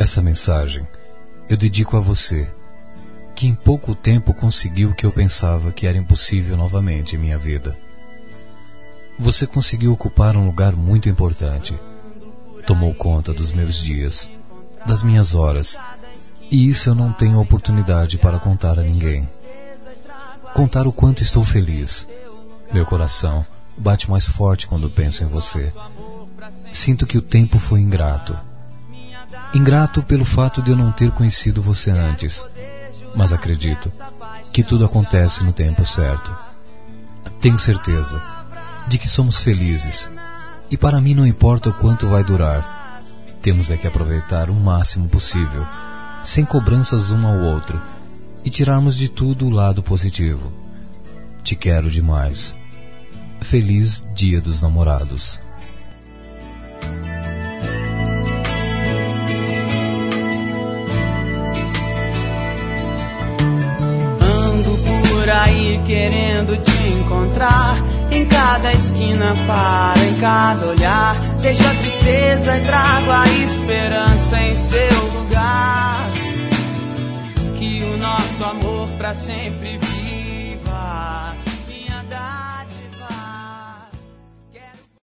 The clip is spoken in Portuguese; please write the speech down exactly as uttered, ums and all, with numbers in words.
Essa mensagem eu dedico a você, que em pouco tempo conseguiu o que eu pensava que era impossível novamente em minha vida. Você conseguiu ocupar um lugar muito importante. Tomou conta dos meus dias, das minhas horas, e isso eu não tenho oportunidade para contar a ninguém. Contar o quanto estou feliz. Meu coração bate mais forte quando penso em você. Sinto que o tempo foi ingrato. Ingrato pelo fato de eu não ter conhecido você antes, mas acredito que tudo acontece no tempo certo. Tenho certeza de que somos felizes, e para mim não importa o quanto vai durar. Temos é que aproveitar o máximo possível, sem cobranças um ao outro, e tirarmos de tudo o lado positivo. Te quero demais. Feliz Dia dos Namorados. Por aí querendo te encontrar, em cada esquina para, em cada olhar. Deixo a tristeza e trago a esperança em seu lugar. Que o nosso amor pra sempre